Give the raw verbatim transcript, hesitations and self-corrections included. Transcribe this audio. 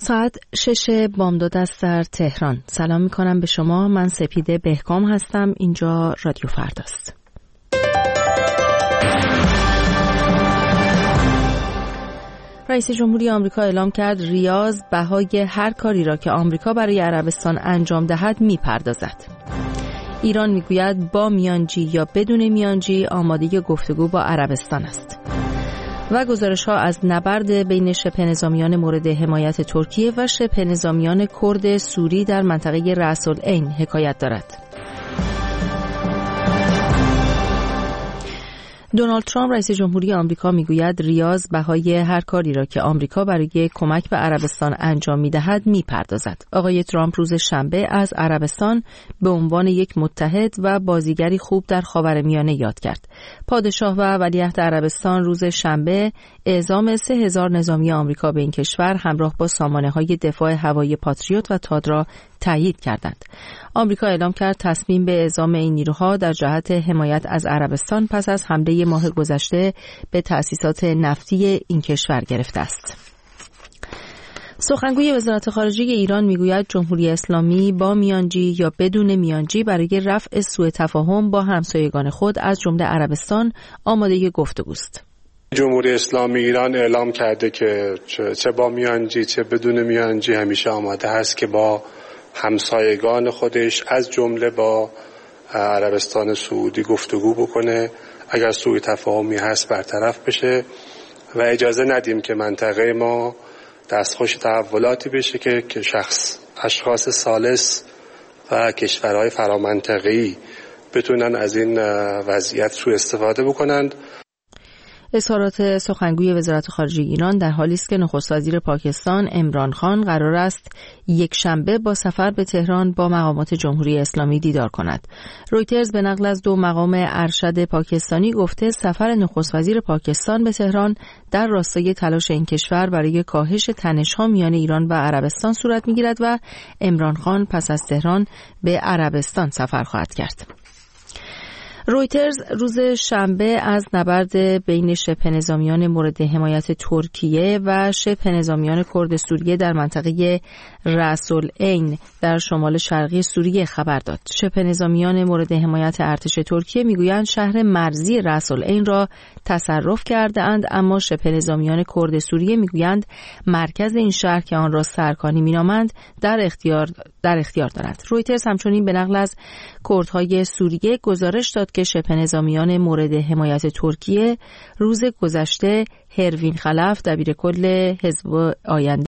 ساعت شش بامداد است در تهران. سلام می کنم به شما. من سپیده بهکام هستم. اینجا رادیو فرداست. رئیس جمهوری آمریکا اعلام کرد ریاض بهای هر کاری را که آمریکا برای عربستان انجام دهد میپردازد. ایران میگوید با میانجی یا بدون میانجی آماده گفتگو با عربستان است. و گزارش‌ها از نبرد بین شبه نظامیان مورد حمایت ترکیه و شبه نظامیان کرد سوری در منطقه رأس العین حکایت دارد. دونالد ترامپ رئیس جمهوری آمریکا میگوید ریاض بهای هر کاری را که آمریکا برای کمک به عربستان انجام می‌دهد می‌پردازد. آقای ترامپ روز شنبه از عربستان به عنوان یک متحد و بازیگری خوب در خاورمیانه یاد کرد. پادشاه و ولیعهد عربستان روز شنبه اعزام سه هزار نظامی آمریکا به این کشور همراه با سامانه‌های دفاع هوایی پاتریوت و تاد را تایید کردند. آمریکا اعلام کرد تصمیم به اعزام این نیروها در جهت حمایت از عربستان پس از حمله ماه گذشته به تأسیسات نفتی این کشور گرفته است. سخنگوی وزارت خارجه ایران میگوید جمهوری اسلامی با میانجی یا بدون میانجی برای رفع سوء تفاهم با همسایگان خود از جمله عربستان آماده گفتگوست. جمهوری اسلامی ایران اعلام کرده که چه با میانجی چه بدون میانجی همیشه آماده است که با همسایگان خودش از جمله با عربستان سعودی گفتگو بکنه، اگر سوء تفاهمی هست برطرف بشه و اجازه ندیم که منطقه ما دستخوش تحولاتی بشه که که شخص اشخاص ثالث و کشورهای فرامنطقه‌ای بتونن از این وضعیت سوء استفاده بکنند. اظهارات سخنگوی وزارت خارجه ایران در حالی است که نخست وزیر پاکستان عمران خان قرار است یک شنبه با سفر به تهران با مقامات جمهوری اسلامی دیدار کند. رویترز به نقل از دو مقام ارشد پاکستانی گفته سفر نخست وزیر پاکستان به تهران در راستای تلاش این کشور برای کاهش تنش‌ها میان ایران و عربستان صورت می‌گیرد و عمران خان پس از تهران به عربستان سفر خواهد کرد. رویترز روز شنبه از نبرد بین شبه نظامیان مورد حمایت ترکیه و شبه نظامیان کرد سوریه در منطقه رأس العین در شمال شرقی سوریه خبر داد. شبه نظامیان مورد حمایت ارتش ترکیه میگویند شهر مرزی رأس العین را تصرف کرده اند، اما شبه نظامیان کرد سوریه میگویند مرکز این شهر که آن را سرکانی مینامند در اختیار در اختیار دارد. رویترز همچنین به نقل از کردهای سوریه گزارش داد که شبه نظامیان مورد حمایت ترکیه روز گذشته هروین خلف دبیرکل حزب آینده